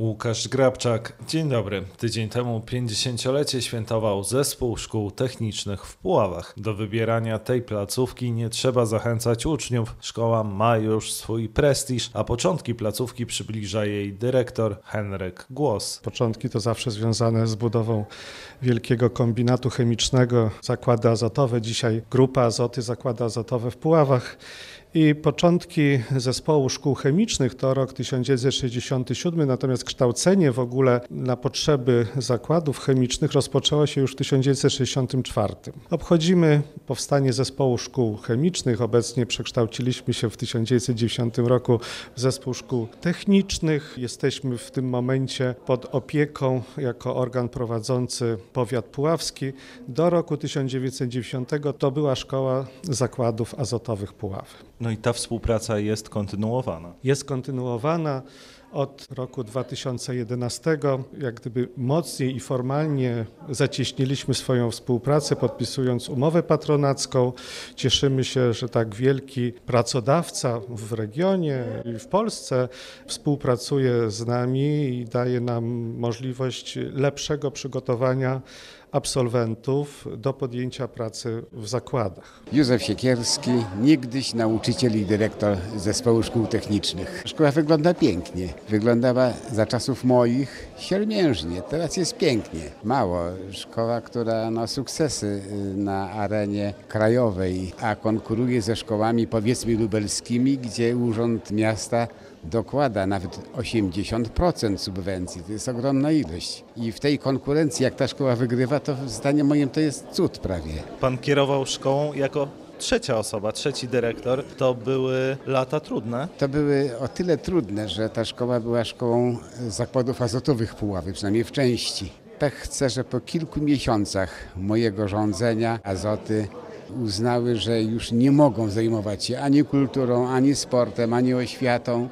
Łukasz Grabczak. Dzień dobry. Tydzień temu 50-lecie świętował Zespół Szkół Technicznych w Puławach. Do wybierania tej placówki nie trzeba zachęcać uczniów. Szkoła ma już swój prestiż, a początki placówki przybliża jej dyrektor Henryk Głos. Początki to zawsze związane z budową wielkiego kombinatu chemicznego, zakłady azotowe, dzisiaj Grupa Azoty, zakłady azotowe w Puławach. I początki Zespołu Szkół Chemicznych to rok 1967, natomiast kształcenie w ogóle na potrzeby zakładów chemicznych rozpoczęło się już w 1964. Obchodzimy powstanie Zespołu Szkół Chemicznych, obecnie przekształciliśmy się w 1990 roku w Zespół Szkół Technicznych. Jesteśmy w tym momencie pod opieką jako organ prowadzący powiat puławski. Do roku 1990 to była Szkoła Zakładów Azotowych Puławy. No i ta współpraca jest kontynuowana. Jest kontynuowana od roku 2011. Jak gdyby mocniej i formalnie zacieśniliśmy swoją współpracę, podpisując umowę patronacką. Cieszymy się, że tak wielki pracodawca w regionie i w Polsce współpracuje z nami i daje nam możliwość lepszego przygotowania absolwentów do podjęcia pracy w zakładach. Józef Siekierski, niegdyś nauczyciel i dyrektor Zespołu Szkół Technicznych. Szkoła wygląda pięknie. Wyglądała za czasów moich siermiężnie, teraz jest pięknie. Mało. Szkoła, która ma sukcesy na arenie krajowej, a konkuruje ze szkołami powiedzmy lubelskimi, gdzie Urząd Miasta dokłada nawet 80% subwencji. To jest ogromna ilość. I w tej konkurencji, jak ta szkoła wygrywa, to zdaniem moim to jest cud prawie. Pan kierował szkołą jako trzecia osoba, trzeci dyrektor. To były lata trudne. To były o tyle trudne, że ta szkoła była szkołą zakładów azotowych Puławy, przynajmniej w części. Tak chcę, że po kilku miesiącach mojego rządzenia Azoty uznały, że już nie mogą zajmować się ani kulturą, ani sportem, ani oświatą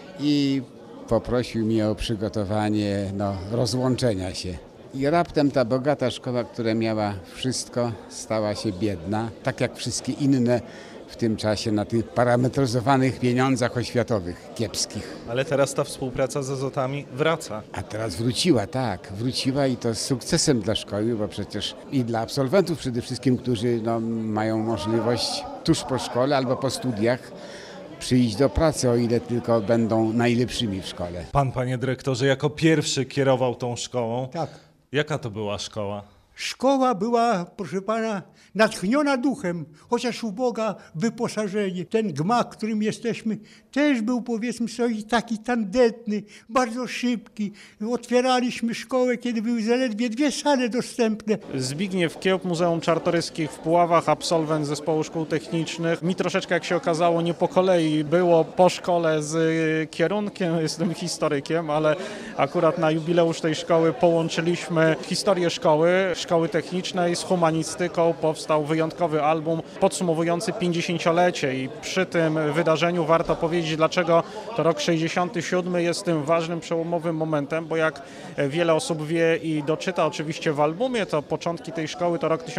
i poprosił mnie o przygotowanie rozłączenia się. I raptem ta bogata szkoła, która miała wszystko, stała się biedna, tak jak wszystkie inne w tym czasie na tych parametryzowanych pieniądzach oświatowych, kiepskich. Ale teraz ta współpraca z Azotami wraca. A teraz wróciła, tak, wróciła i to z sukcesem dla szkoły, bo przecież i dla absolwentów przede wszystkim, którzy mają możliwość tuż po szkole albo po studiach przyjść do pracy, o ile tylko będą najlepszymi w szkole. Pan, panie dyrektorze, jako pierwszy kierował tą szkołą. Tak. Jaka to była szkoła? Szkoła była, proszę pana, natchniona duchem, chociaż uboga wyposażenie. Ten gmach, w którym jesteśmy, też był, powiedzmy sobie, taki tandetny, bardzo szybki. Otwieraliśmy szkołę, kiedy były zaledwie 2 sale dostępne. Zbigniew Kiełb, Muzeum Czartoryskich w Puławach, absolwent Zespołu Szkół Technicznych. Mi troszeczkę, jak się okazało, nie po kolei było po szkole z kierunkiem, jestem historykiem, ale akurat na jubileusz tej szkoły połączyliśmy historię szkoły technicznej z humanistyką. Powstał wyjątkowy album podsumowujący 50-lecie i przy tym wydarzeniu warto powiedzieć, dlaczego to rok 67 jest tym ważnym, przełomowym momentem, bo jak wiele osób wie i doczyta oczywiście w albumie, to początki tej szkoły to rok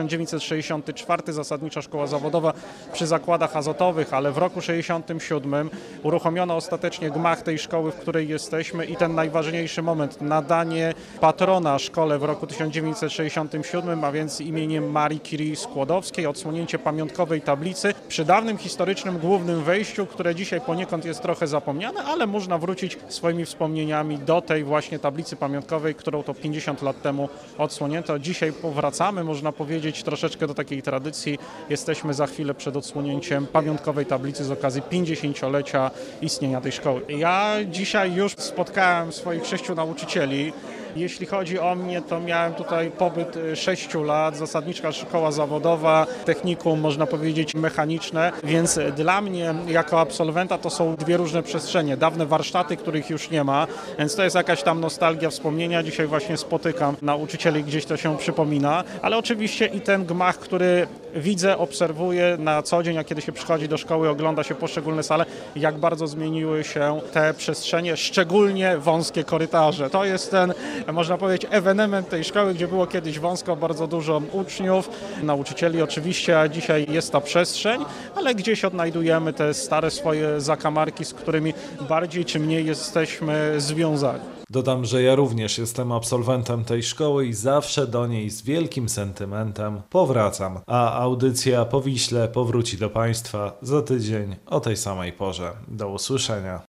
1964, zasadnicza szkoła zawodowa przy zakładach azotowych, ale w roku 67 uruchomiono ostatecznie gmach tej szkoły, w której jesteśmy i ten najważniejszy moment, nadanie patrona szkole w roku 1967, a więc imieniem Marii Curie Skłodowskiej, odsłonięcie pamiątkowej tablicy przy dawnym historycznym głównym wejściu, które dzisiaj poniekąd jest trochę zapomniane, ale można wrócić swoimi wspomnieniami do tej właśnie tablicy pamiątkowej, którą to 50 lat temu odsłonięto. Dzisiaj powracamy, można powiedzieć, troszeczkę do takiej tradycji. Jesteśmy za chwilę przed odsłonięciem pamiątkowej tablicy z okazji 50-lecia istnienia tej szkoły. Ja dzisiaj już spotkałem swoich 6 nauczycieli. Jeśli chodzi o mnie, to miałem tutaj pobyt 6 lat, zasadnicza szkoła zawodowa, technikum, można powiedzieć mechaniczne, więc dla mnie jako absolwenta to są 2 różne przestrzenie. Dawne warsztaty, których już nie ma, więc to jest jakaś tam nostalgia, wspomnienia. Dzisiaj właśnie spotykam nauczycieli, gdzieś to się przypomina, ale oczywiście i ten gmach, który widzę, obserwuję na co dzień, a kiedy się przychodzi do szkoły, ogląda się poszczególne sale, jak bardzo zmieniły się te przestrzenie, szczególnie wąskie korytarze. To jest ten, można powiedzieć, ewenement tej szkoły, gdzie było kiedyś wąsko, bardzo dużo uczniów, nauczycieli oczywiście, a dzisiaj jest ta przestrzeń, ale gdzieś odnajdujemy te stare swoje zakamarki, z którymi bardziej czy mniej jesteśmy związani. Dodam, że ja również jestem absolwentem tej szkoły i zawsze do niej z wielkim sentymentem powracam, a audycja po Wiśle powróci do Państwa za tydzień o tej samej porze. Do usłyszenia.